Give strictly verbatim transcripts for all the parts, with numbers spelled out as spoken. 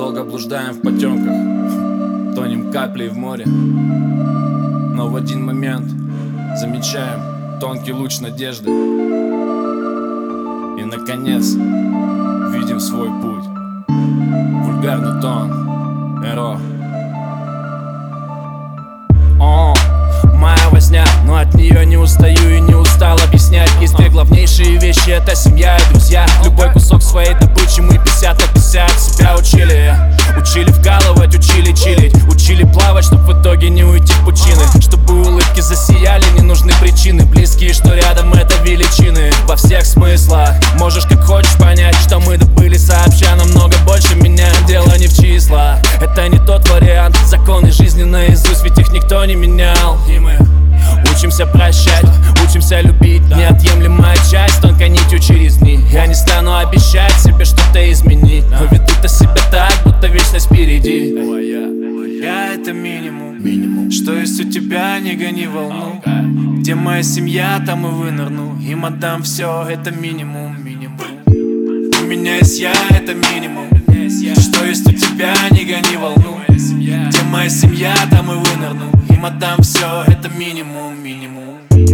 долго блуждаем в потемках, тонем каплей в море. Но в один момент замечаем тонкий луч надежды. И наконец видим свой путь. Вульгарный тон, эро. О, моя возня, но от нее не устаю и не устал объяснять. Есть две главнейшие вещи, это семья и друзья. Любой кусок своей добычи мы пятьдесят на пятьдесят. Себя учили, учили вкалывать, учили чилить, учили плавать, чтоб в итоге не уйти в пучины. Чтобы улыбки засияли, не нужны причины. Близкие, что рядом, это величины во всех смыслах. Можешь как хочешь понять, что мы добыли сообща намного больше меня. Дело не в числах, это не тот вариант. Законы жизни наизусть, ведь их никто не менял. И мы учимся прощать, учимся любить. Неотъемлемая часть, тонкой нитью через дни. Я не стану обещать себе что-то изменить, но веду-то себя так, будто вечность впереди. Я это минимум, минимум. Что есть у тебя, не гони волну. Где моя семья, там и вынырну. Им отдам все, это минимум, минимум. У меня есть я, это минимум. Что есть у тебя, не гони волну. Где моя семья, там и вынырну. Им отдам все, это минимум, минимум.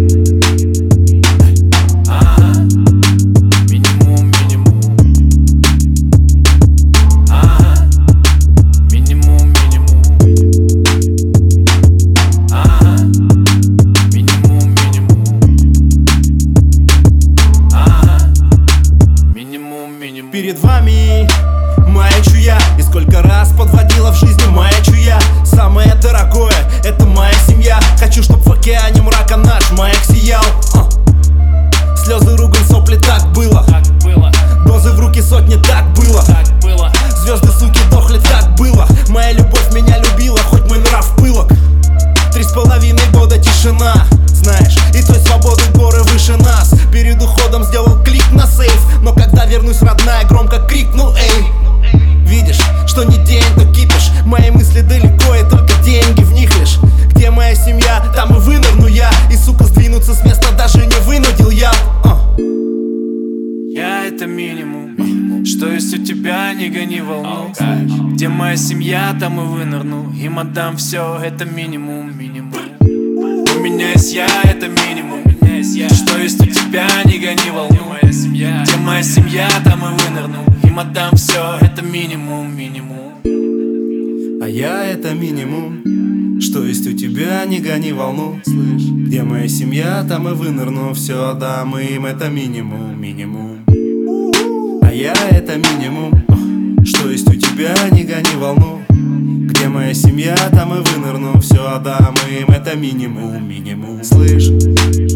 Перед вами маячу я, и сколько раз подводила в жизни маячу я. Самое дорогое — это моя семья. Хочу, чтоб в океане мрака наш маяк сиял. а. Слезы, ругань, сопли, так было. Так было. Дозы в руки сотни, так было. Так было. Звезды, суки, дохли, так было. Моя любовь меня любила, хоть мой нрав пылок. Три с половиной года тишина, знаешь, и той свободы горы выше нас. Перед уходом сделал клик на сейф, но когда вернусь, родная, громко крикну: эй! Видишь, что не день, то кипиш. Мои мысли далеко, и только деньги в них лишь. Где моя семья, там и вынырну я. И, сука, сдвинуться с места даже не вынудил я. а. Я это минимум. Что есть у тебя, не гони волну. Где моя семья, там и вынырну. Им отдам все, это минимум, минимум. У меня есть я, это минимум. Что есть у тебя, не гони волну. Где моя семья, там и вынырну. Им отдам все, это минимум, минимум. А я это минимум. Что есть у тебя, не гони волну. Слышь, где моя семья, там и вынырну. Все отдам им, это минимум, минимум. А я это минимум. Что есть у тебя, не гони волну. Где моя семья, там и вынырну. Все отдам им, это минимум, минимум. Слышь.